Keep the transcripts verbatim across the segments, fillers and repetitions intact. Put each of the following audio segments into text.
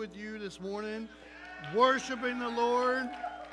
with you this morning, worshiping the Lord.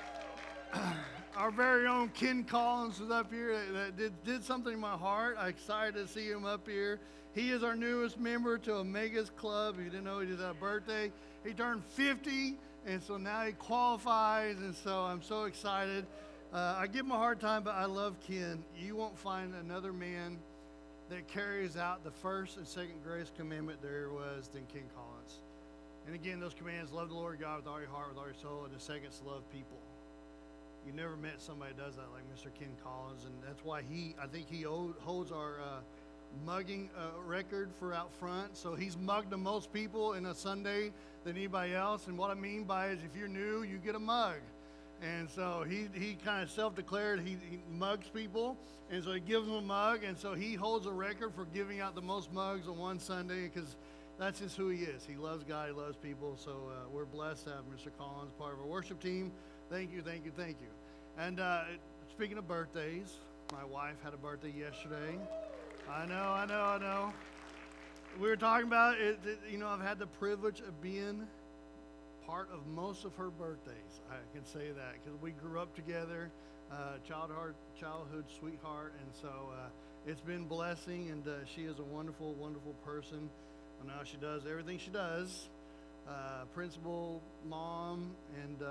Our very own Ken Collins was up here that did, did something in my heart. I'm excited to see him up here. He is our newest member to Omega's Club. If you didn't know, he just had a birthday. He turned fifty, and so now he qualifies, and so I'm so excited. Uh, I give him a hard time, but I love Ken. You won't find another man that carries out the first and second greatest commandment there was than Ken Collins. And again, those commands: love the Lord God with all your heart, with all your soul, and the second is love people. You never met somebody that does that like Mister Ken Collins, and that's why he, I think he owed, holds our uh, mugging uh, record for out front. So he's mugged the most people in a Sunday than anybody else. And what I mean by it is, if you're new, you get a mug. And so he he kind of self-declared he, he mugs people, and so he gives them a mug, and so he holds a record for giving out the most mugs on one Sunday because that's just who he is. He loves God, he loves people. So uh, we're blessed to have Mister Collins part of our worship team. Thank you, thank you, thank you. And uh, speaking of birthdays, my wife had a birthday yesterday. I know, I know, I know. We were talking about it. it you know, I've had the privilege of being part of most of her birthdays. I can say that because we grew up together, uh, childhood, childhood sweetheart, and so uh, it's been blessing. And uh, she is a wonderful, wonderful person. And now she does everything she does. Uh, principal, mom, and uh,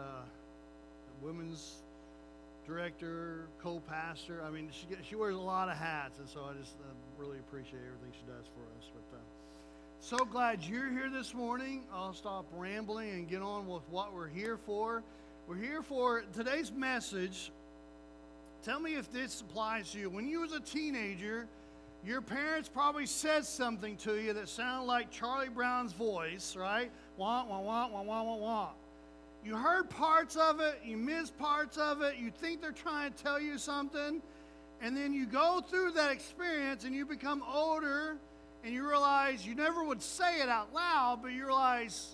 women's director, co-pastor. I mean, she she wears a lot of hats, and so I just uh, really appreciate everything she does for us. But uh, so glad you're here this morning. I'll stop rambling and get on with what we're here for. We're here for today's message. Tell me if this applies to you. When you was a teenager, your parents probably said something to you that sounded like Charlie Brown's voice, right? Wah, wah, wah, wah, wah, wah, wah. You heard parts of it, you missed parts of it, you think they're trying to tell you something, and then you go through that experience and you become older and you realize you never would say it out loud, but you realize,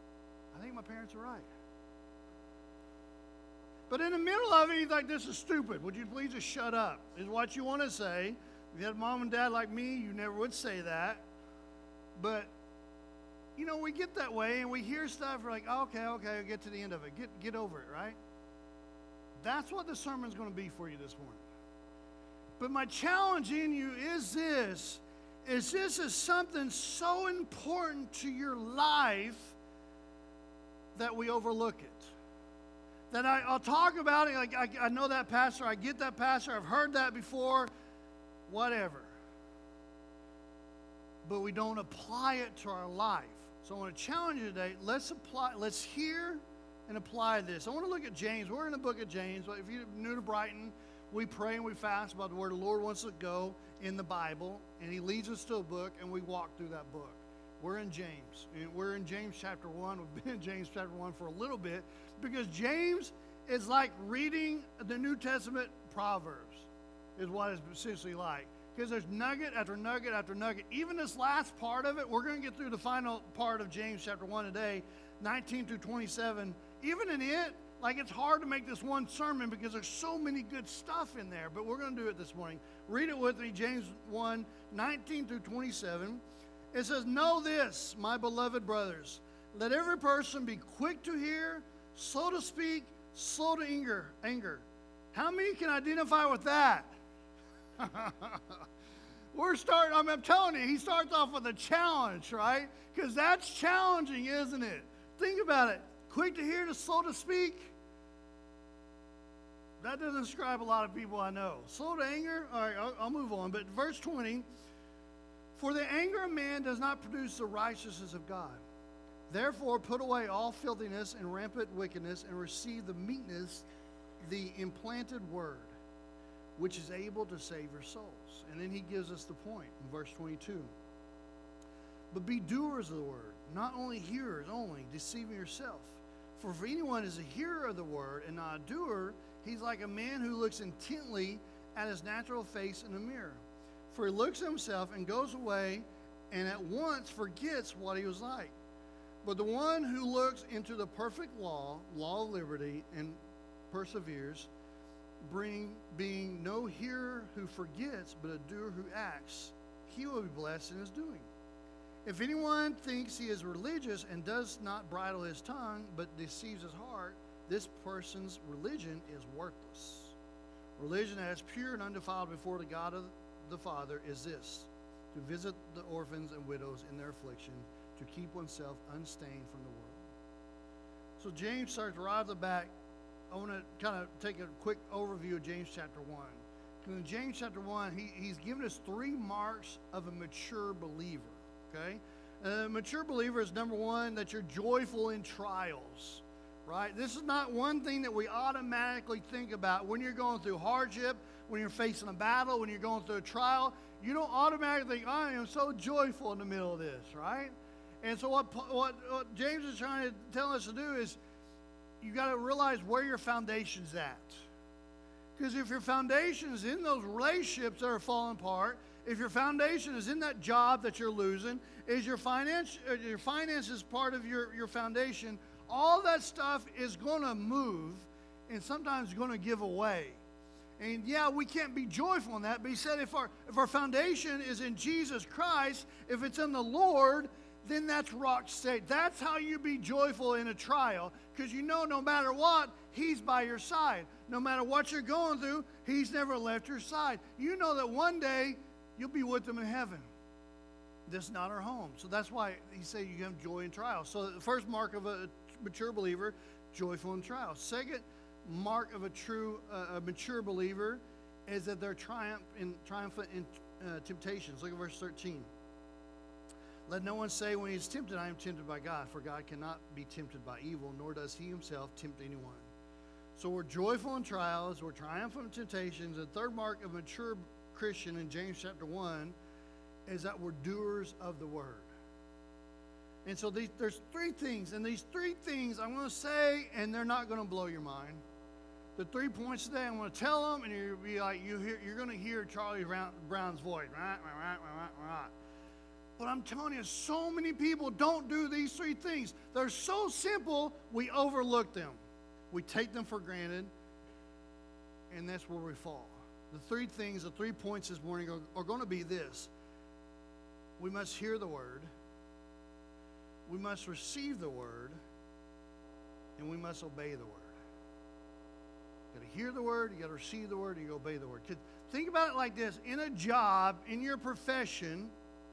I think my parents are right. But in the middle of it, you're like, this is stupid. Would you please just shut up? Is what you want to say. If you had mom and dad like me, you never would say that. But you know, we get that way and we hear stuff, we're like, oh, okay, okay, I'll get to the end of it. Get get over it, right? That's what the sermon's going to be for you this morning. But my challenge in you is this, is this is something so important to your life that we overlook it. That I, I'll talk about it, like I, I know that pastor, I get that pastor, I've heard that before, whatever. But we don't apply it to our life. So I want to challenge you today. Let's apply. Let's hear and apply this. I want to look at James. We're in the book of James. If you're new to Brighton, we pray and we fast about where the Lord wants us to go in the Bible, and He leads us to a book, and we walk through that book. We're in James, and we're in James chapter one. We've been in James chapter one for a little bit because James is like reading the New Testament Proverbs, is what it's essentially like. Because there's nugget after nugget after nugget. Even this last part of it, we're going to get through the final part of James chapter one today, nineteen through twenty-seven. Even in it, like it's hard to make this one sermon because there's so many good stuff in there. But we're going to do it this morning. Read it with me, James one, nineteen through twenty-seven. It says, know this, my beloved brothers. Let every person be quick to hear, slow to speak, slow to anger. anger. How many can identify with that? We're starting, I mean, I'm telling you, he starts off with a challenge, right? Because that's challenging, isn't it? Think about it. Quick to hear, to slow to speak. That doesn't describe a lot of people I know. Slow to anger? All right, I'll, I'll move on. But verse twenty, for the anger of man does not produce the righteousness of God. Therefore, put away all filthiness and rampant wickedness and receive the meekness, the implanted word, which is able to save your souls. And then he gives us the point in verse twenty-two. But be doers of the word, not only hearers only, deceiving yourself. For if anyone is a hearer of the word and not a doer, he's like a man who looks intently at his natural face in a mirror. For he looks at himself and goes away and at once forgets what he was like. But the one who looks into the perfect law, law of liberty, and perseveres, bring being no hearer who forgets, but a doer who acts, he will be blessed in his doing. If anyone thinks he is religious and does not bridle his tongue, but deceives his heart, this person's religion is worthless. Religion that is pure and undefiled before the God of the Father is this: to visit the orphans and widows in their affliction, to keep oneself unstained from the world. So James starts right at the back. I want to kind of take a quick overview of James chapter one. In James chapter one, he, he's given us three marks of a mature believer. Okay? A mature believer is, number one, that you're joyful in trials. Right? This is not one thing that we automatically think about when you're going through hardship, when you're facing a battle, when you're going through a trial. You don't automatically think, I am so joyful in the middle of this, right? And so what, what, what James is trying to tell us to do is you got to realize where your foundation's at. Because if your foundation is in those relationships that are falling apart, if your foundation is in that job that you're losing, is your finance, your finances part of your, your foundation, all that stuff is going to move and sometimes going to give away. And yeah, we can't be joyful in that, but he said if our if our foundation is in Jesus Christ, if it's in the Lord, then that's rock steady. That's how you be joyful in a trial, because you know no matter what, he's by your side. No matter what you're going through, he's never left your side. You know that one day you'll be with him in heaven. This is not our home. So that's why he said you have joy in trials. So the first mark of a mature believer, joyful in trials. Second mark of a true, uh, a mature believer is that they're triumph in, triumphant in uh, temptations. Look at verse thirteen. Let no one say when he is tempted, I am tempted by God, for God cannot be tempted by evil, nor does he himself tempt anyone. So we're joyful in trials, we're triumphant in temptations. The third mark of a mature Christian in James chapter one is that we're doers of the word. And so these, there's three things, and these three things I'm going to say, and they're not going to blow your mind. The three points today, I'm going to tell them, and you'll be like, you hear, you're going to hear Charlie Brown's voice. Right, right, right, right, right. But I'm telling you, so many people don't do these three things. They're so simple, we overlook them. We take them for granted, and that's where we fall. The three things, the three points this morning are, are going to be this. We must hear the word. We must receive the word, and we must obey the word. You got to hear the word, you got to receive the word, and you obey the word. Think about it like this. In a job, in your profession,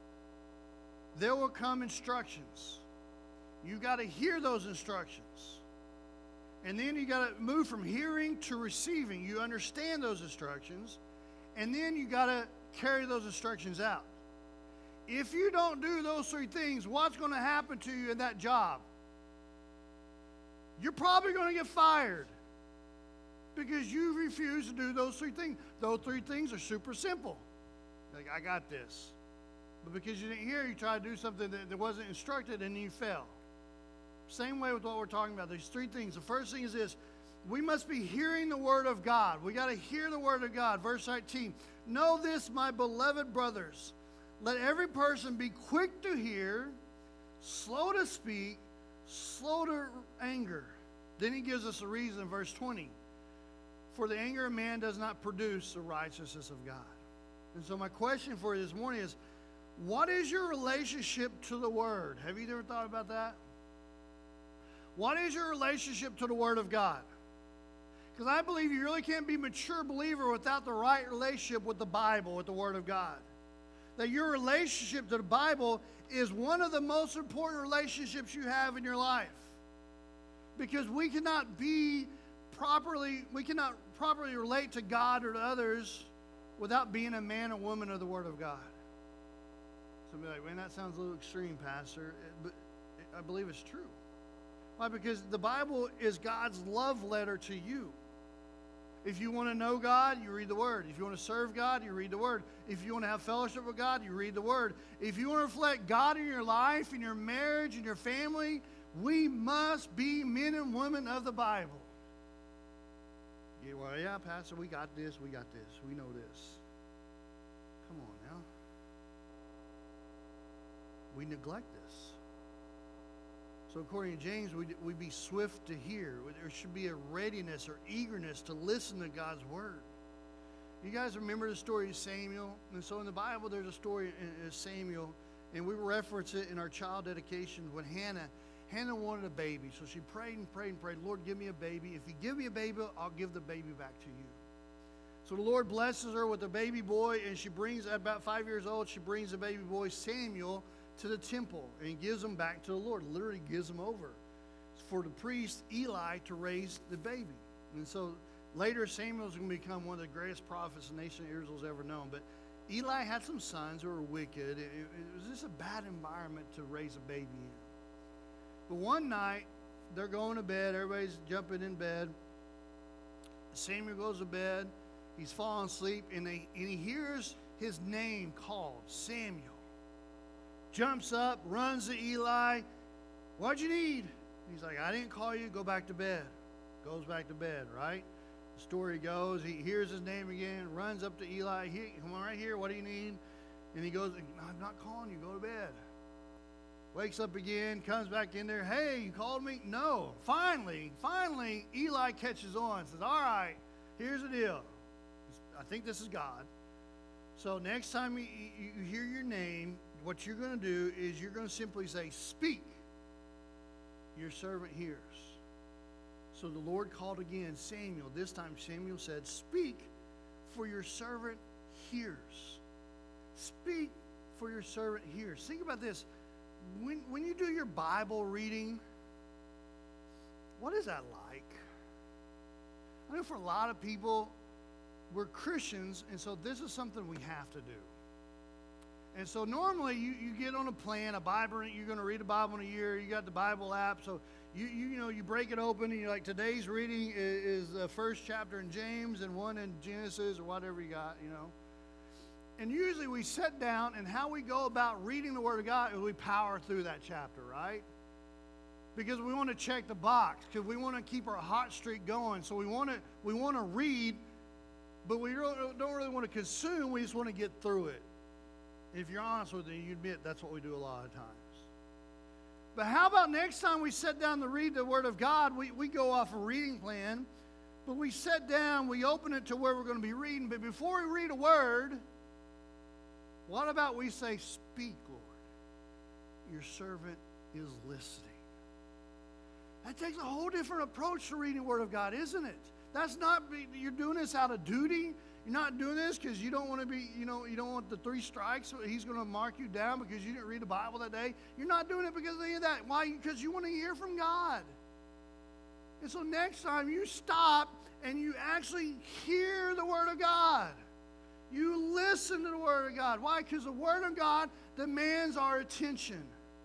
there will come instructions. You got to hear those instructions. And then you got to move from hearing to receiving. You understand those instructions, and then you got to carry those instructions out. If you don't do those three things, what's going to happen to you in that job? You're probably going to get fired because you refuse to do those three things. Those three things are super simple. Like, I got this. But because you didn't hear, you try to do something that, that wasn't instructed, and you fail. Same way with what we're talking about. These three things. The first thing is this. We must be hearing the word of God. We got to hear the word of God. Verse nineteen. Know this, my beloved brothers. Let every person be quick to hear, slow to speak, slow to anger. Then he gives us a reason in verse twenty. For the anger of man does not produce the righteousness of God. And so my question for you this morning is, what is your relationship to the word? Have you ever thought about that? What is your relationship to the word of God? Because I believe you really can't be a mature believer without the right relationship with the Bible, with the word of God. That your relationship to the Bible is one of the most important relationships you have in your life. Because we cannot be properly, we cannot properly relate to God or to others without being a man or woman of the Word of God. Somebody like, man, that sounds a little extreme, Pastor. But I believe it's true. Why? Because the Bible is God's love letter to you. If you want to know God, you read the Word. If you want to serve God, you read the Word. If you want to have fellowship with God, you read the Word. If you want to reflect God in your life, in your marriage, in your family, we must be men and women of the Bible. Yeah, well, yeah, Pastor, we got this, we got this, we know this. Come on now. We neglect this. So according to James, we we be swift to hear. There should be a readiness or eagerness to listen to God's word. You guys remember the story of Samuel? And so in the Bible, there's a story of Samuel. And we reference it in our child dedication when Hannah, Hannah wanted a baby. So she prayed and prayed and prayed, Lord, give me a baby. If you give me a baby, I'll give the baby back to you. So the Lord blesses her with a baby boy, and she brings, at about five years old, she brings the baby boy Samuel to the temple and gives him back to the Lord, literally gives him over for the priest Eli to raise the baby. And so later Samuel's going to become one of the greatest prophets the nation of Israel's ever known. But Eli had some sons who were wicked. It, it was just a bad environment to raise a baby in. But one night, they're going to bed. Everybody's jumping in bed. Samuel goes to bed. He's falling asleep, and, they, and he hears his name called, Samuel. Jumps up, runs to Eli. What'd you need? He's like, I didn't call you. Go back to bed. Goes back to bed, right? The story goes, he hears his name again, runs up to Eli. He, come on, right here. What do you need? And he goes, I'm not calling you. Go to bed. Wakes up again, comes back in there. Hey, you called me? No. Finally, finally, Eli catches on. Says, all right, here's the deal. I think this is God. So next time you, you, you hear your name, what you're going to do is you're going to simply say, speak. Your servant hears. So the Lord called again Samuel. This time Samuel said, speak, for your servant hears. Speak, for your servant hears. Think about this. When, when you do your Bible reading, what is that like? I know for a lot of people, we're Christians, and so this is something we have to do. And so normally you, you get on a plan, a Bible, you're going to read a Bible in a year, you got the Bible app, so you you, you know, you break it open, and you're like, today's reading is, is the first chapter in James and one in Genesis or whatever you got, you know. And usually we sit down, and how we go about reading the Word of God is we power through that chapter, right? Because we want to check the box, because we want to keep our hot streak going. So we want to we want to read, but we don't really want to consume. We just want to get through it. If you're honest with me, you admit that's what we do a lot of times. But how about next time we sit down to read the Word of God, we, we go off a reading plan, but we sit down, we open it to where we're going to be reading, but before we read a word, what about we say, speak, Lord, your servant is listening. That takes a whole different approach to reading the Word of God, isn't it? That's not, you're doing this out of duty. You're not doing this because you don't want to be, you know, you don't want the three strikes. So he's going to mark you down because you didn't read the Bible that day. You're not doing it because of any of that. Why? Because you want to hear from God. And so next time you stop and you actually hear the Word of God. You listen to the Word of God. Why? Because the Word of God demands our attention.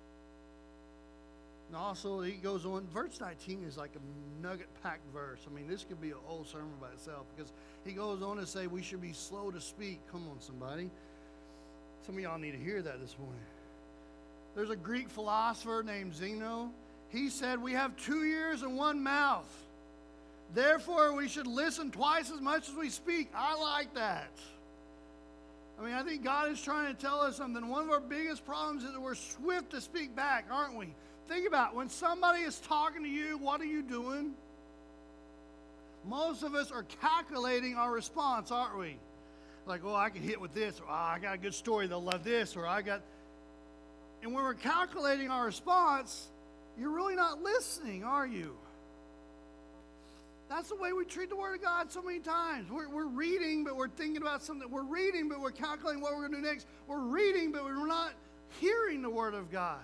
And also, he goes on, verse nineteen is like a nugget-packed verse. I mean, this could be a whole sermon by itself, because he goes on to say we should be slow to speak. Come on, somebody. Some of y'all need to hear that this morning. There's a Greek philosopher named Zeno. He said, we have two ears and one mouth. Therefore, we should listen twice as much as we speak. I like that. I mean, I think God is trying to tell us something. One of our biggest problems is that we're swift to speak back, aren't we? Think about it. When somebody is talking to you, what are you doing? Most of us are calculating our response, aren't we? Like, oh, I can hit with this, or oh, I got a good story, they'll love this, or I got... And when we're calculating our response, you're really not listening, are you? That's the way we treat the Word of God so many times. We're, we're reading, but we're thinking about something. We're reading, but we're calculating what we're going to do next. We're reading, but we're not hearing the Word of God.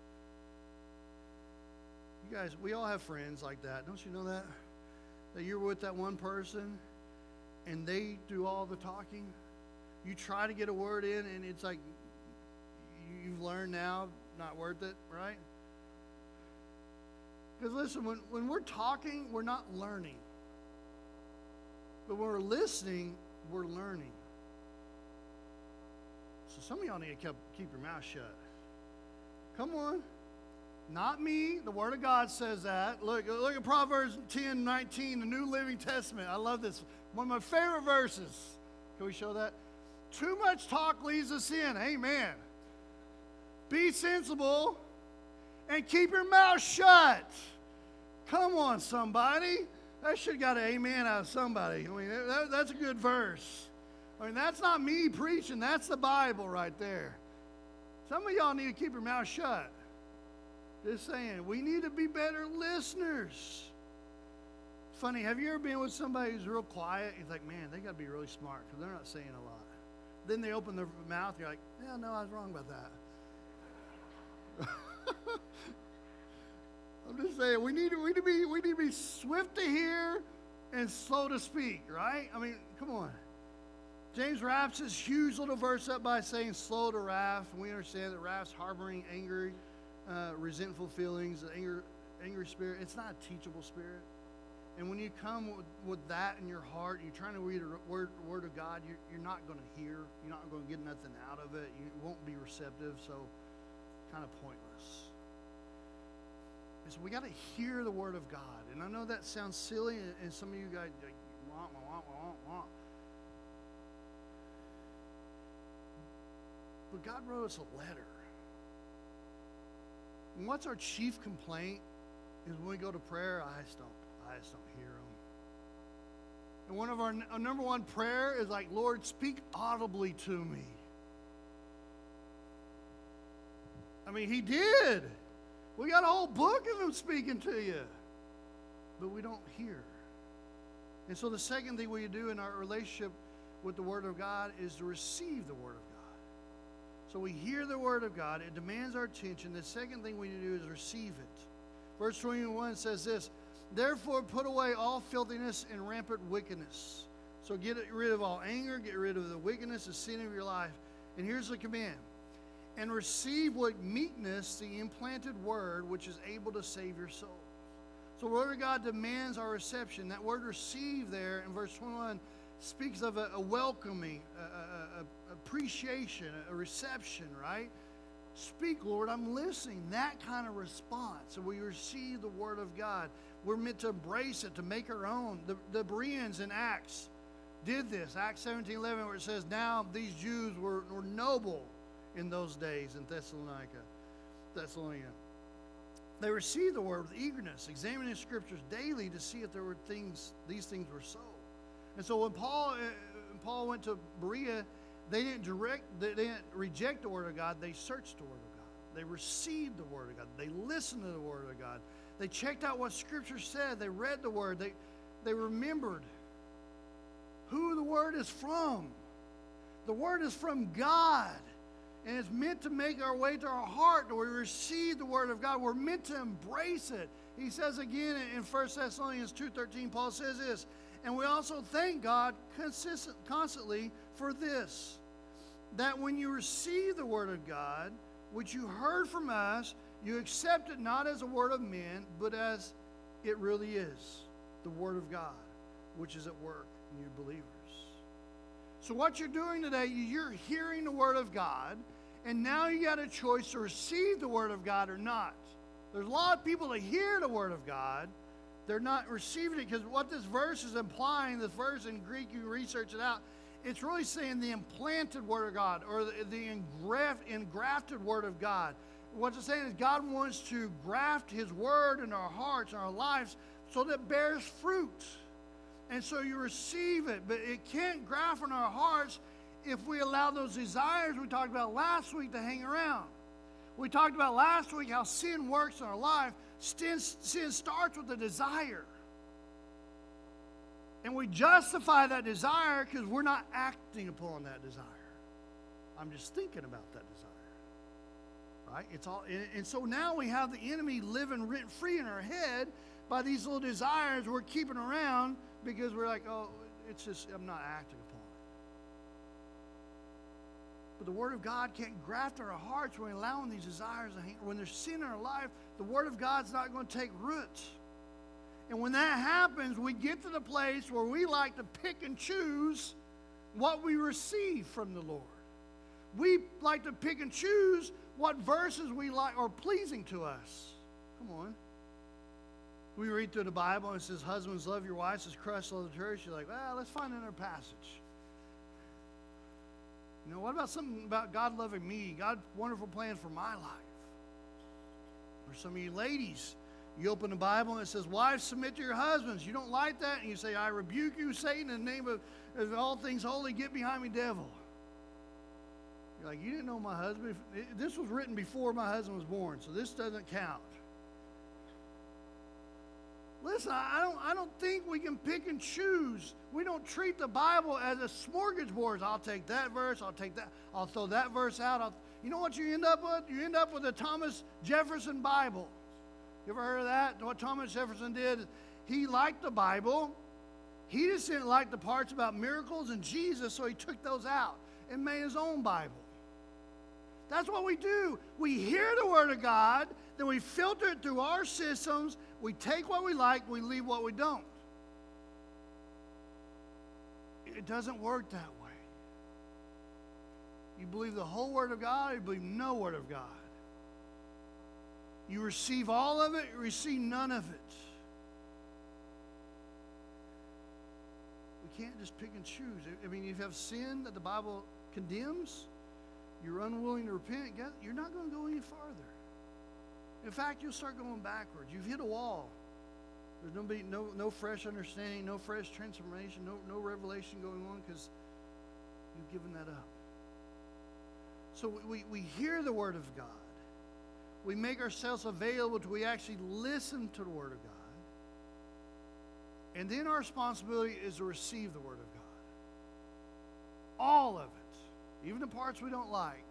You guys, we all have friends like that. Don't you know that? That you're with that one person, and they do all the talking. You try to get a word in, and it's like you've learned now, not worth it, right? Because listen, when, when we're talking, we're not learning. But when we're listening, we're learning. So some of y'all need to keep, keep your mouth shut. Come on. Not me. The Word of God says that. Look, look at Proverbs ten nineteen, the New Living Testament. I love this. One of my favorite verses. Can we show that? Too much talk leads to sin. Amen. Be sensible and keep your mouth shut. Come on, somebody. That should have got an amen out of somebody. I mean, that, that's a good verse. I mean, that's not me preaching. That's the Bible right there. Some of y'all need to keep your mouth shut. Just saying, we need to be better listeners. It's funny, have you ever been with somebody who's real quiet? You're like, man, they got to be really smart because they're not saying a lot. Then they open their mouth, you're like, yeah, no, I was wrong about that. I'm just saying, we need to, we need to be we need to be swift to hear and slow to speak, right? I mean, come on. James wraps this huge little verse up by saying slow to wrath. And we understand that wrath's harboring angry, uh, resentful feelings, the anger, angry spirit. It's not a teachable spirit. And when you come with, with that in your heart, you're trying to read a word, word of God, you're, you're not going to hear. You're not going to get nothing out of it. You won't be receptive, so kind of pointless. And so we got to hear the word of God. And I know that sounds silly, and, and some of you guys, like, wah, wah, wah, wah, wah. But God wrote us a letter. And what's our chief complaint is when we go to prayer, I just don't, I just don't hear Him. And one of our, our number one prayer is like, Lord, speak audibly to me. I mean, He did. We got a whole book of Him speaking to you. But we don't hear. And so the second thing we do in our relationship with the Word of God is to receive the Word of God. So we hear the Word of God. It demands our attention. The second thing we do is receive it. Verse twenty-one says this, therefore put away all filthiness and rampant wickedness. So get rid of all anger, get rid of the wickedness, the sin of your life. And here's the command. And receive with meekness the implanted word which is able to save your soul. So the Word of God demands our reception. That word receive there in verse twenty-one speaks of a, a welcoming, a, a, a appreciation, a reception, right? Speak, Lord, I'm listening. That kind of response. So we receive the Word of God. We're meant to embrace it, to make our own. The, the Bereans in Acts did this. Acts seventeen eleven, where it says, now these Jews were, were noble in those days in Thessalonica. Thessalonica. They received the Word with eagerness, examining the Scriptures daily to see if there were things, these things were so. And so when Paul, when Paul went to Berea, they didn't direct, they didn't reject the Word of God. They searched the Word of God. They received the Word of God. They listened to the Word of God. They checked out what Scripture said. They read the Word. They, they remembered who the Word is from. The Word is from God. And it's meant to make our way to our heart, where we receive the Word of God. We're meant to embrace it. He says again in First Thessalonians two thirteen, Paul says this, and we also thank God consistent, constantly for this, that when you receive the Word of God, which you heard from us, you accept it not as a word of men, but as it really is, the Word of God, which is at work in you believers. So what you're doing today, you're hearing the Word of God, and now you got a choice to receive the Word of God or not. There's a lot of people that hear the Word of God, they're not receiving it, because what this verse is implying, this verse in Greek, you research it out, it's really saying the implanted Word of God, or the, the engraft, engrafted Word of God. What it's saying is God wants to graft His Word in our hearts, in our lives, so that it bears fruit. And so you receive it, but it can't graft in our hearts if we allow those desires we talked about last week to hang around. We talked about last week how sin works in our life. Sin, sin starts with a desire. And we justify that desire because we're not acting upon that desire. I'm just thinking about that desire. Right? It's all, and, and so now we have the enemy living rent free in our head by these little desires we're keeping around because we're like, oh, it's just, I'm not acting upon it. But the Word of God can't graft in our hearts when we're allowing these desires to hang. When there's sin in our life, the Word of God's not going to take root. And when that happens, we get to the place where we like to pick and choose what we receive from the Lord. We like to pick and choose what verses we like are pleasing to us. Come on. We read through the Bible and it says, husbands, love your wives as Christ loved the church. You're like, well, let's find another passage. You know, what about something about God loving me? God's wonderful plan for my life. Or some of you ladies, you open the Bible and it says, wives, submit to your husbands. You don't like that? And you say, I rebuke you, Satan, in the name of, of all things holy. Get behind me, devil. You're like, you didn't know my husband. This was written before my husband was born, so this doesn't count. Listen, I don't, I don't think we can pick and choose. We don't treat the Bible as a smorgasbord. I'll take that verse. I'll take that. I'll throw that verse out. I'll, you know what you end up with? You end up with a Thomas Jefferson Bible. You ever heard of that? What Thomas Jefferson did, he liked the Bible. He just didn't like the parts about miracles and Jesus, so he took those out and made his own Bible. That's what we do. We hear the Word of God, then we filter it through our systems. We take what we like, we leave what we don't. It doesn't work that way. You believe the whole Word of God, or you believe no Word of God. You receive all of it, you receive none of it. We can't just pick and choose. I mean, if you have sin that the Bible condemns, you're unwilling to repent, you're not going to go any farther. In fact, you'll start going backwards. You've hit a wall. There's no, no, no fresh understanding, no fresh transformation, no, no revelation going on because you've given that up. So we, we hear the Word of God. We make ourselves available to we actually listen to the Word of God. And then our responsibility is to receive the Word of God. All of it. Even the parts we don't like.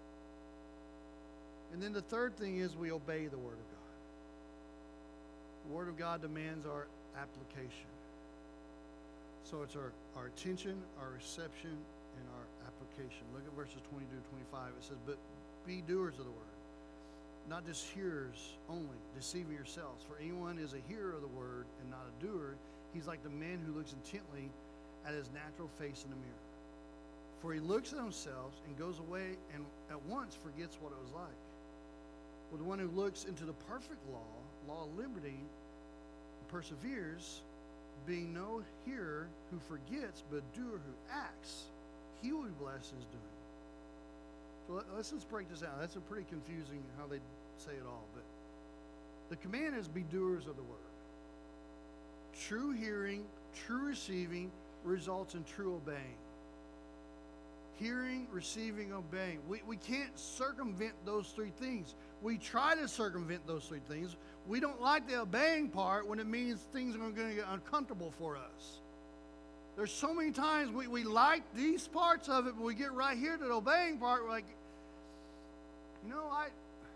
And then the third thing is we obey the Word of God. The Word of God demands our application. So it's our, our attention, our reception, and our application. Look at verses twenty-two to twenty-five. It says, but be doers of the Word, not just hearers only, deceiving yourselves. For anyone is a hearer of the Word and not a doer, he's like the man who looks intently at his natural face in the mirror. For he looks at himself and goes away and at once forgets what it was like. But the one who looks into the perfect law, law of liberty, and perseveres, being no hearer who forgets, but a doer who acts, he will be blessed in his doing. So let, let's just break this out. That's a pretty confusing how they say it all. But the command is be doers of the word. True hearing, true receiving results in true obeying. Hearing, receiving, obeying. We, we can't circumvent those three things. We try to circumvent those three things. We don't like the obeying part when it means things are going to get uncomfortable for us. There's so many times we, we like these parts of it, but we get right here to the obeying part, we're like, you know, I,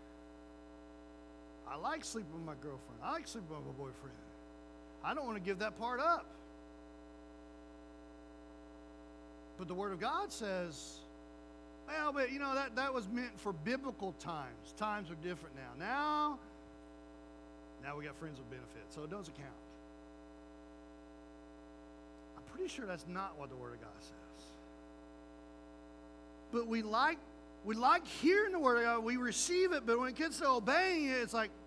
I like sleeping with my girlfriend. I like sleeping with my boyfriend. I don't want to give that part up. But the Word of God says, well, but you know, that, that was meant for biblical times. Times are different now. Now, now we got friends with benefits, so it doesn't count. I'm pretty sure that's not what the Word of God says. But we like we like hearing the Word of God. We receive it, but when it gets to obeying it, it's like,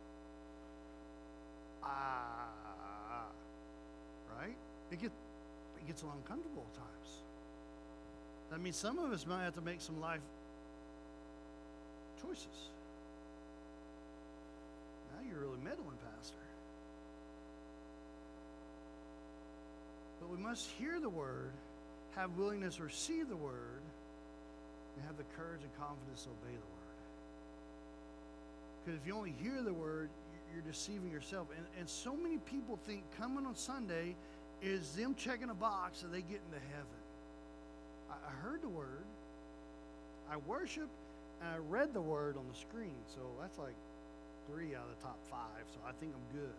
ah, right? It gets it gets a little uncomfortable at times. That means some of us might have to make some life choices. Now you're really meddling, Pastor. But we must hear the Word, have willingness to receive the Word, and have the courage and confidence to obey the Word. Because if you only hear the Word, you're deceiving yourself. And, and so many people think coming on Sunday is them checking a box so they get into heaven. I heard the Word, I worshiped, and I read the Word on the screen. So that's like three out of the top five, so I think I'm good.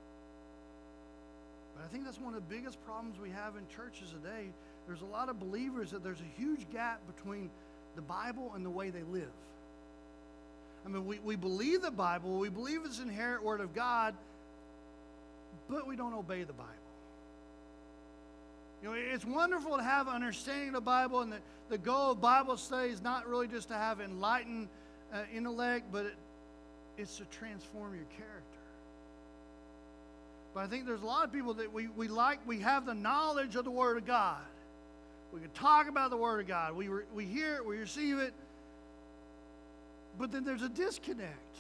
But I think that's one of the biggest problems we have in churches today. There's a lot of believers that there's a huge gap between the Bible and the way they live. I mean, we, we believe the Bible, we believe it's the inherent Word of God, but we don't obey the Bible. You know, it's wonderful to have understanding of the Bible, and the, the goal of Bible study is not really just to have enlightened uh, intellect, but it, it's to transform your character. But I think there's a lot of people that we, we like, we have the knowledge of the Word of God. We can talk about the Word of God. We, re, we hear it, we receive it, but then there's a disconnect.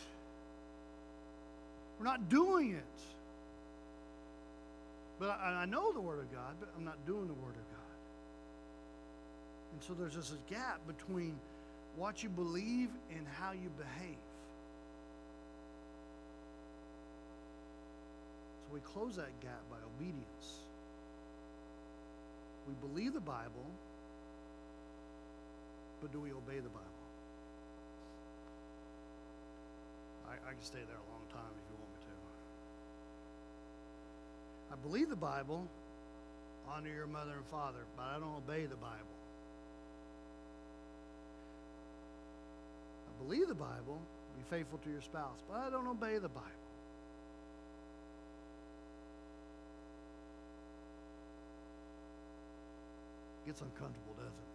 We're not doing it. But I, I know the Word of God, but I'm not doing the Word of God. And so there's just this gap between what you believe and how you behave. So we close that gap by obedience. We believe the Bible, but do we obey the Bible? I, I can stay there a long time if you want me to. I believe the Bible, honor your mother and father, but I don't obey the Bible. I believe the Bible, be faithful to your spouse, but I don't obey the Bible. It gets uncomfortable, doesn't it?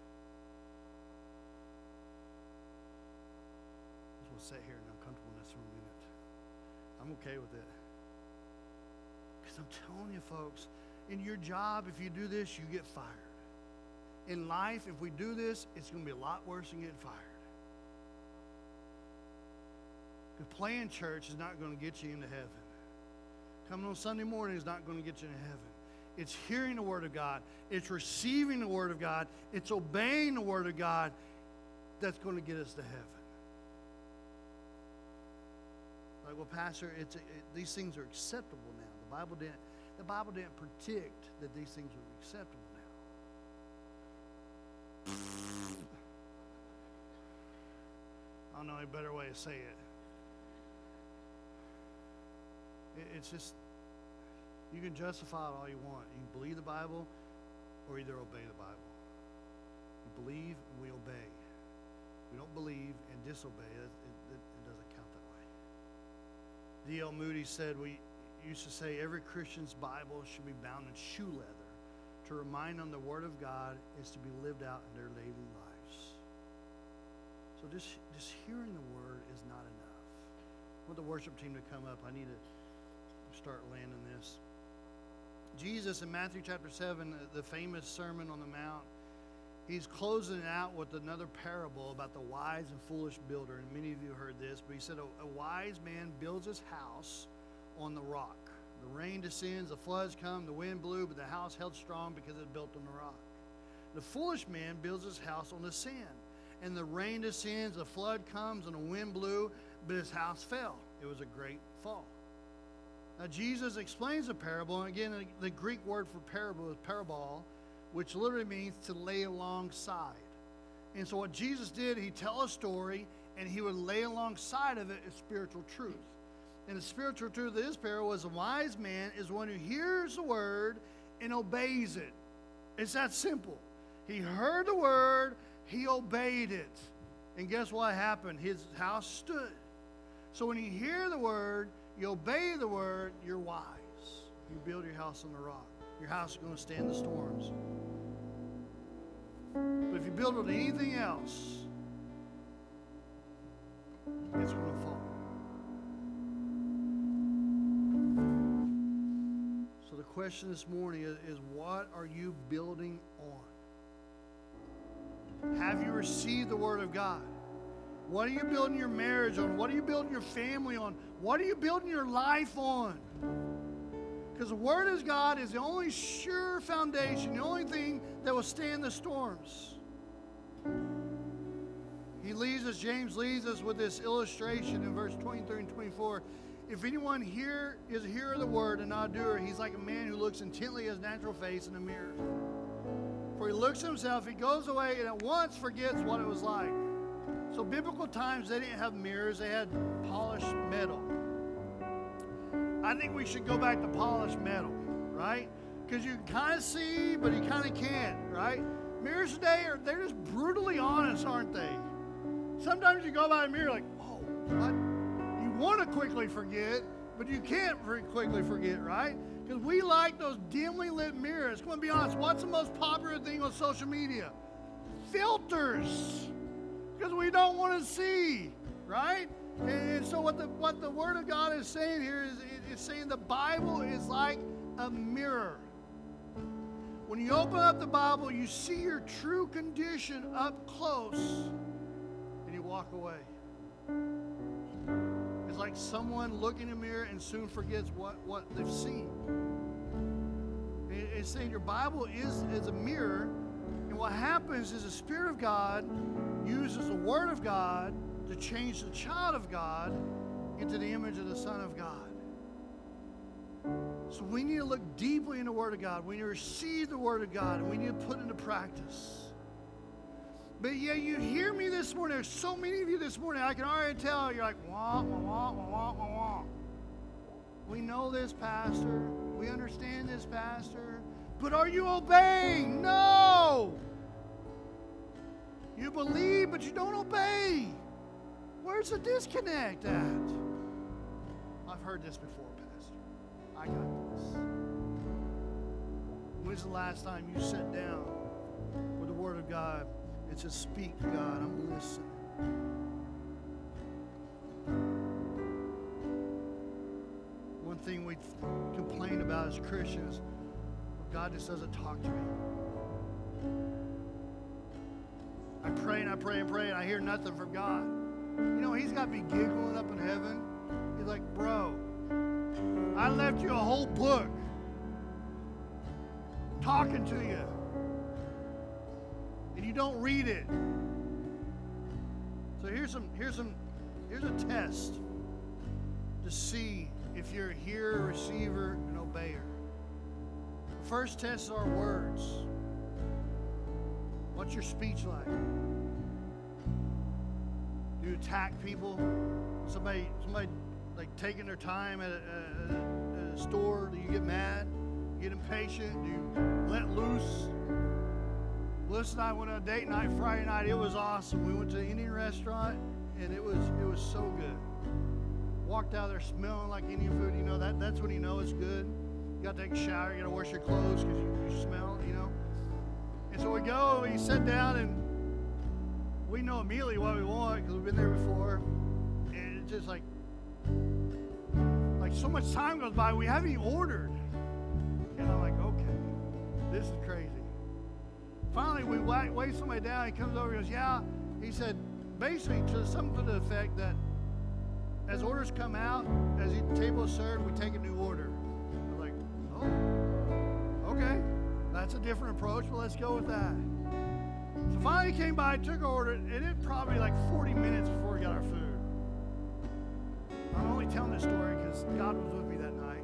I just want to sit here in uncomfortableness for a minute. I'm okay with it. Because I'm telling you, folks, in your job, if you do this, you get fired. In life, if we do this, it's going to be a lot worse than getting fired. Because playing church is not going to get you into heaven. Coming on Sunday morning is not going to get you into heaven. It's hearing the Word of God. It's receiving the Word of God. It's obeying the Word of God that's going to get us to heaven. Like, well, Pastor, it's, it, these things are acceptable now. The Bible didn't, the Bible didn't predict that these things would be acceptable now. I don't know any better way to say it. it it's just, you can justify it all you want. You can believe the Bible or either obey the Bible. We believe and we obey. We don't believe and disobey. It, it, it doesn't count that way. D L Moody said, we used to say every Christian's Bible should be bound in shoe leather to remind them the Word of God is to be lived out in their daily lives. So just, just hearing the Word is not enough. I want the worship team to come up. I need to start landing this. Jesus in Matthew chapter seven, the famous Sermon on the Mount, he's closing it out with another parable about the wise and foolish builder. And many of you heard this, but he said a, a wise man builds his house on the rock. The rain descends, the floods come, the wind blew, but the house held strong because it built on the rock. The foolish man builds his house on the sand. And the rain descends, the flood comes, and the wind blew, but his house fell. It was a great fall. Now, Jesus explains the parable, and again, the Greek word for parable is parabol, which literally means to lay alongside. And so what Jesus did, he'd tell a story, and he would lay alongside of it a spiritual truth. And the spiritual truth of this parable is a wise man is one who hears the word and obeys it. It's that simple. He heard the word, he obeyed it. And guess what happened? His house stood. So when you hear the word, you obey the word, you're wise. You build your house on the rock. Your house is going to stand the storms. But if you build with anything else, it's going to fall. So the question this morning is, is what are you building on? Have you received the Word of God? What are you building your marriage on? What are you building your family on? What are you building your life on? Because the Word of God is the only sure foundation, the only thing that will stand the storms. He leads us, James leads us with this illustration in verse twenty-three and twenty-four. If anyone here is a hearer of the word and not a doer, he's like a man who looks intently at his natural face in a mirror. For he looks at himself, he goes away, and at once forgets what it was like. So biblical times, they didn't have mirrors, they had polished metal. I think we should go back to polished metal, right? Because you can kind of see, but you kind of can't, right? Mirrors today, are they're just brutally honest, aren't they? Sometimes you go by a mirror like, oh, what? You want to quickly forget, but you can't very quickly forget, right? Because we like those dimly lit mirrors. Come on, be honest, what's the most popular thing on social media? Filters. Because we don't want to see, right? And so what the what the Word of God is saying here is it's saying the Bible is like a mirror. When you open up the Bible, you see your true condition up close, and you walk away. It's like someone looking in a mirror and soon forgets what, what they've seen. It's saying your Bible is, is a mirror, and what happens is the Spirit of God uses the Word of God to change the child of God into the image of the Son of God. So we need to look deeply in the Word of God. We need to receive the Word of God, and we need to put it into practice. But yeah, you hear me this morning. There's so many of you this morning. I can already tell you're like, wah, wah, wah, wah, wah, wah, wah. We know this, Pastor. We understand this, Pastor. But are you obeying? No. You believe, but you don't obey. Where's the disconnect at? I've heard this before, Pastor. I got this. When's the last time you sat down with the Word of God and said, speak, God, I'm listening? One thing we complain about as Christians, God just doesn't talk to me. I pray and I pray and pray and I hear nothing from God. You know, He's got me giggling up in heaven. He's like, bro, I left you a whole book talking to you, and you don't read it. So here's some, here's some, here's a test to see if you're a hearer, receiver, and obeyer. The first test is our words. What's your speech like? Do you attack people? Somebody, somebody like taking their time at a, at a, at a store? Do you get mad? You get impatient? Do you let loose? Melissa and I went on a date night Friday night. It was awesome. We went to an Indian restaurant, and it was it was so good. Walked out there smelling like Indian food. You know, that that's when you know it's good. You got to take a shower. You got to wash your clothes because you, you smell, you know. And so we go, we sit down, and we know immediately what we want because we've been there before. And it's just like, like so much time goes by, we haven't even ordered. And I'm like, okay, this is crazy. Finally, we wait somebody down. He comes over and goes, yeah. He said, basically, to something to the effect that as orders come out, as the table is served, we take a new order. I'm like, oh, okay. That's a different approach, but let's go with that. So finally he came by, took our order, and it probably like forty minutes before we got our food. I'm only telling this story because God was with me that night.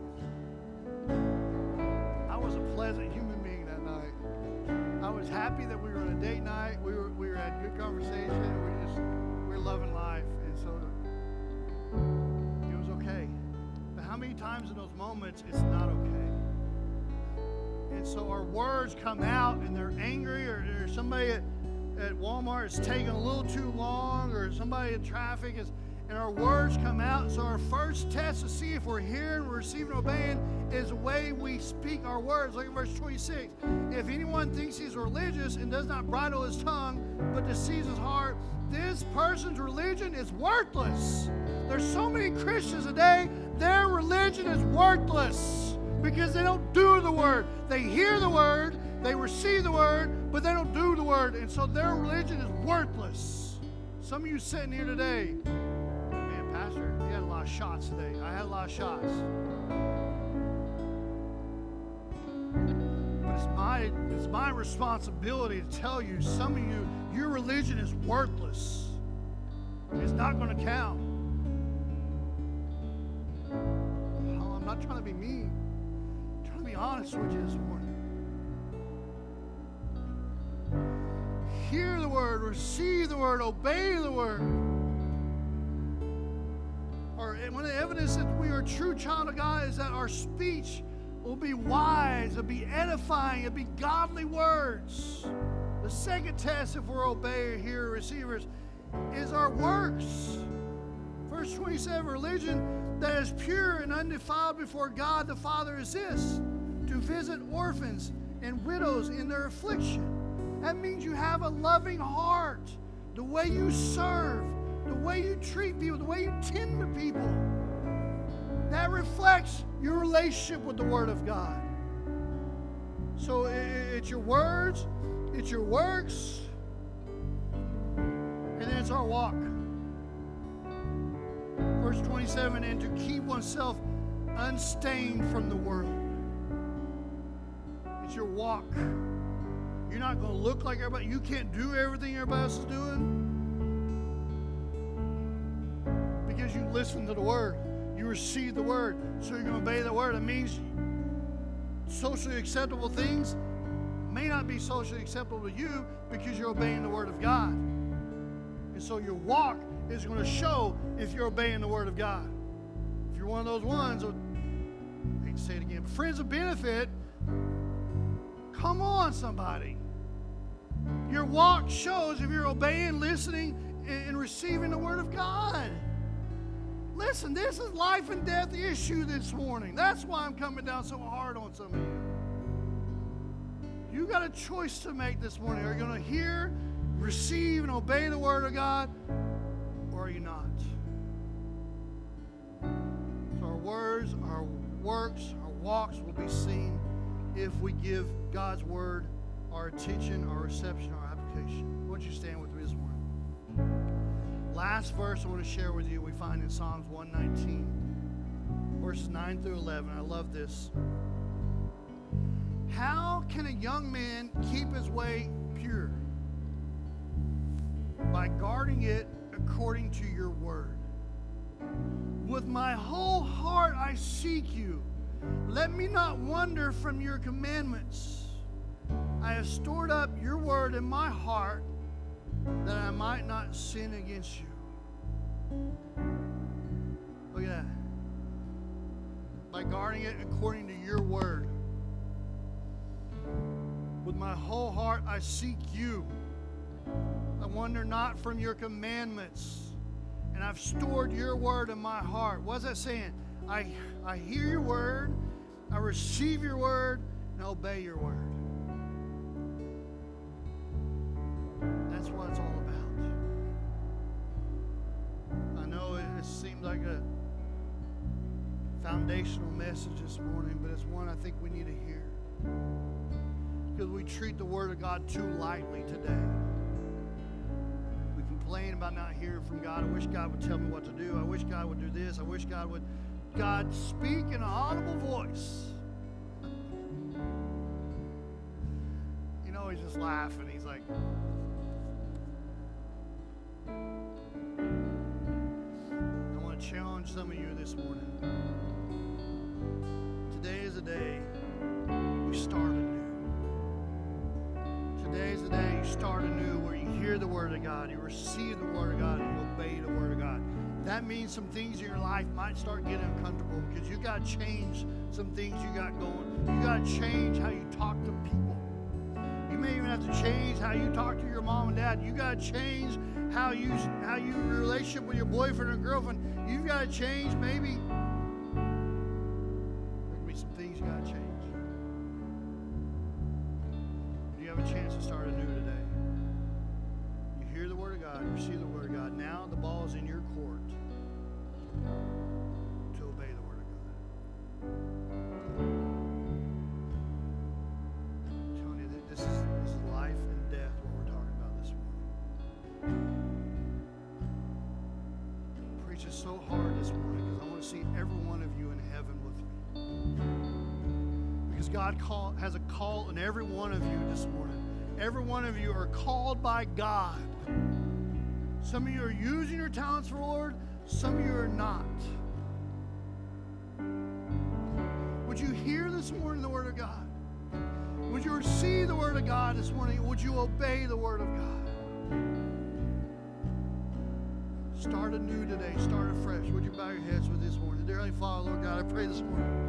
I was a pleasant human being that night. I was happy that we were on a date night. We were we were had good conversation. And we just we were loving life, and so it was okay. But how many times in those moments it's not okay? And so our words come out and they're angry, or, or somebody at, at Walmart is taking a little too long, or somebody in traffic is, and our words come out. So our first test to see if we're hearing, we're receiving, obeying is the way we speak our words. Look at verse twenty-six. If anyone thinks he's religious and does not bridle his tongue, but deceives his heart, this person's religion is worthless. There's so many Christians today, their religion is worthless. Because they don't do the word. They hear the word, they receive the word, but they don't do the word. And so their religion is worthless. Some of you sitting here today, man, Pastor, you had a lot of shots today. I had a lot of shots. But it's my, it's my responsibility to tell you, some of you, your religion is worthless. It's not going to count. Oh, I'm not trying to be mean. Be honest with you this morning. Hear the word, receive the word, obey the word. Or one of the evidence that we are a true child of God is that our speech will be wise, it'll be edifying, it'll be godly words. The second test, if we're obeyers, hearers, receivers, is our works. Verse twenty-seven, religion that is pure and undefiled before God the Father is this: to visit orphans and widows in their affliction. That means you have a loving heart. The way you serve, the way you treat people, the way you tend to people, that reflects your relationship with the Word of God. So it's your words, it's your works, and then it's our walk. Verse twenty-seven, and to keep oneself unstained from the world. It's your walk. You're not going to look like everybody. You can't do everything everybody else is doing. because you listen to the word. You receive the word, so you're going to obey the word. It means socially acceptable things may not be socially acceptable to you because you're obeying the word of God. And so your walk is going to show if you're obeying the word of God. If you're one of those ones, I hate to say it again, friends of benefit, come on, somebody. Your walk shows if you're obeying, listening, and receiving the word of God. Listen, this is life and death issue this morning. That's why I'm coming down so hard on some of you. You got a choice to make this morning. Are you going to hear, receive, and obey the word of God, or are you not? So our words, our works, our walks will be seen if we give God's word our attention, our reception, our application. Why don't you stand with me this morning? Last verse I want to share with you we find in Psalms one nineteen, verses nine through eleven. I love this. How can a young man keep his way pure? By guarding it according to your word. With my whole heart I seek you. Let me not wander from your commandments. I have stored up your word in my heart that I might not sin against you. Look at that. By guarding it according to your word. With my whole heart I seek you. I wander not from your commandments. And I've stored your word in my heart. What's that saying? I, I hear your word, I receive your word, and I obey your word. That's what it's all about. I know it, it seems like a foundational message this morning, but it's one I think we need to hear. Because we treat the word of God too lightly today. We complain about not hearing from God. I wish God would tell me what to do. I wish God would do this. I wish God would... God, speak in an audible voice. You know, he's just laughing. He's like... I want to challenge some of you this morning. Today is a day we start anew. Today is the day you start anew where you hear the word of God, you receive the word of God, and you obey the word of God. That means some things in your life might start getting uncomfortable because you got to change some things you got going. You got to change how you talk to people. You may even have to change how you talk to your mom and dad. You got to change how you how you relationship with your boyfriend or girlfriend. You've got to change maybe. There can be some things you got to change. You have a chance to start anew today. You hear the word of God, you receive the word of God. Now the ball is in your court to obey the word of God. I'm telling you that this is, this is life and death, what we're talking about this morning. I preach it so hard this morning because I want to see every one of you in heaven with me. Because God call, has a call on every one of you this morning. Every one of you are called by God. Some of you are using your talents for the Lord. Some of you are not. Would you hear this morning the word of God? Would you receive the word of God this morning? Would you obey the word of God? Start anew today. Start afresh. Would you bow your heads with this morning? Dear Heavenly Father, Lord God, I pray this morning.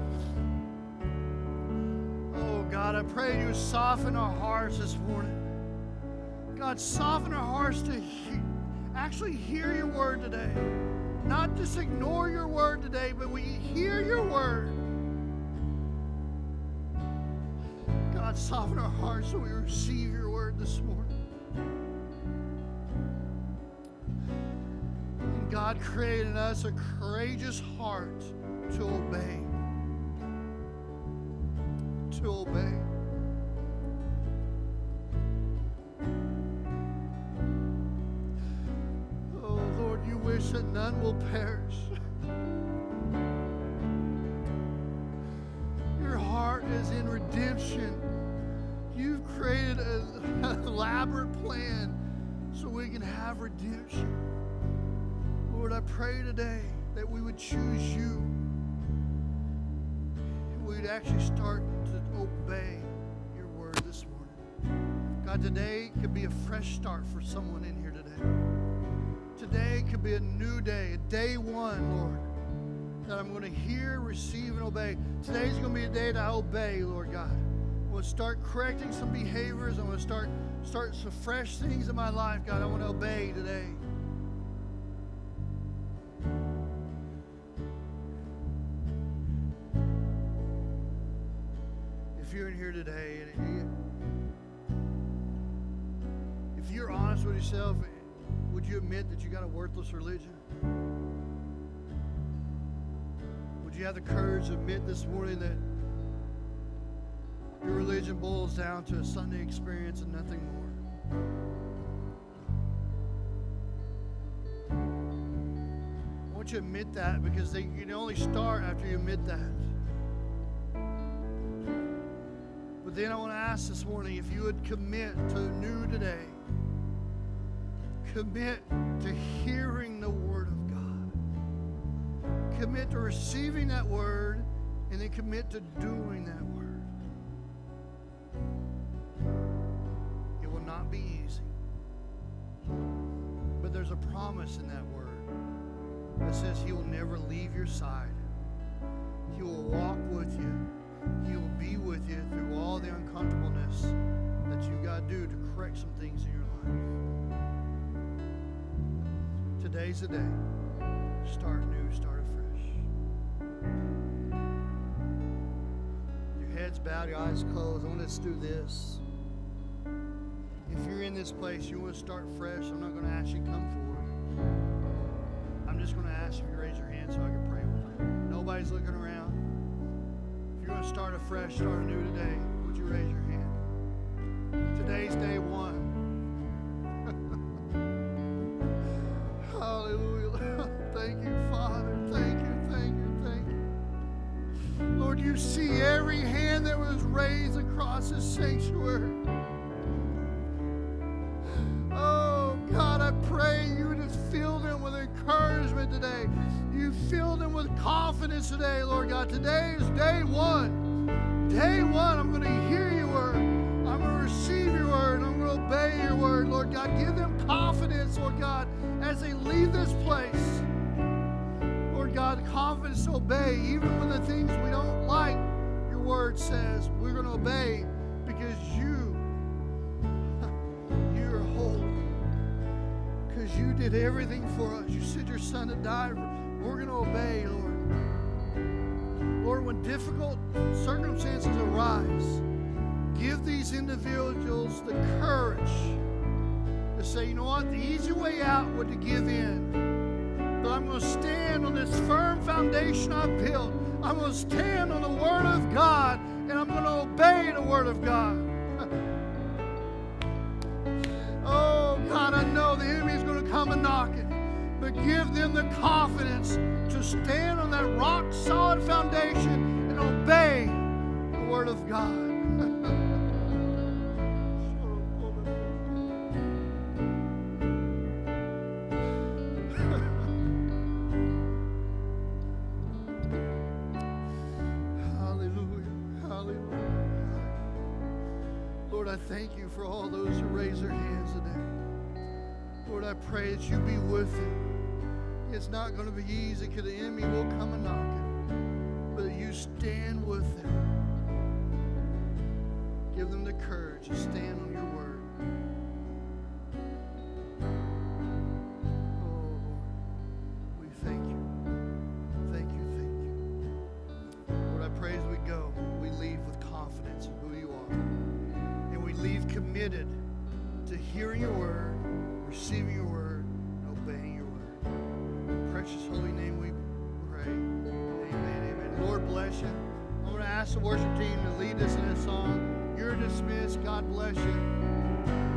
Oh God, I pray you soften our hearts this morning. God, soften our hearts to he- actually hear your word today. Not just ignore your word today, but we hear your word. God, soften our hearts so we receive your word this morning. And God, create in us a courageous heart to obey. To obey. Oh Lord, you wish that none will perish. Your heart is in redemption. You've created an elaborate plan so we can have redemption. Lord, I pray today that we would choose you. We'd actually start to obey your word this morning. God, today could be a fresh start for someone in here today. Today could be a new day, a day one, Lord, that I'm going to hear, receive, and obey. Today's going to be a day that I obey, Lord God. I'm going to start correcting some behaviors. I'm going to start, start some fresh things in my life, God. I want to obey today. If you're in here today, and if you're honest with yourself, would you admit that you got a worthless religion? Would you have the courage to admit this morning that your religion boils down to a Sunday experience and nothing more? I want you to admit that, because they, you can only start after you admit that. But then I want to ask this morning if you would commit to new today. Commit to hearing the word of God. Commit to receiving that word, and then commit to doing that word. It will not be easy. But there's a promise in that word that says he will never leave your side. He will walk with you. He will be with you through all the uncomfortableness that you've got to do to correct some things in your life. Today's the day. Start new, start afresh. Your head's bowed, your eyes closed. I want us to do this. If you're in this place, you want to start fresh, I'm not going to ask you to come forward. I'm just going to ask you to raise your hand so I can pray with you. Nobody's looking around. If you're going to start afresh, start anew today, would you raise your hand? Today's day one. Hallelujah. Thank you, Father. Thank you, thank you, thank you. Lord, you see every hand that was raised across this sanctuary. Oh, God, I pray you just fill them with encouragement today. You fill them with confidence today, Lord God. Today is day one. Day one, I'm going to hear your word. I'm going to receive your word. I'm going to obey your word, Lord God. Give them confidence, Lord God, as they leave this place. Lord God, confidence to obey, even when the things we don't like, your word says we're going to obey because you, you are holy. Because you did everything for us. You sent your son to die. We're going to obey, Lord. Lord, when difficult circumstances arise, give these individuals the courage to say, you know what, the easy way out would to give in. But I'm going to stand on this firm foundation I've built. I'm going to stand on the Word of God, and I'm going to obey the Word of God. Oh, God, I know the enemy is going to come and knocking, but give them the confidence to stand on that rock-solid foundation and obey the Word of God. Lord, I thank you for all those who raise their hands today. Lord, I pray that you be with them. It's not going to be easy because the enemy will come and knock it, but you stand with them. Give them the courage to stand on your word. Oh, Lord, we thank you. Thank you, thank you. Lord, I pray as we go, we leave with confidence in who you are. And we leave committed to hearing your word, receiving your word, and obeying your word. In precious holy name we pray. Amen, amen. Lord bless you. I'm going to ask the worship team to lead us in this song. You're dismissed. God bless you.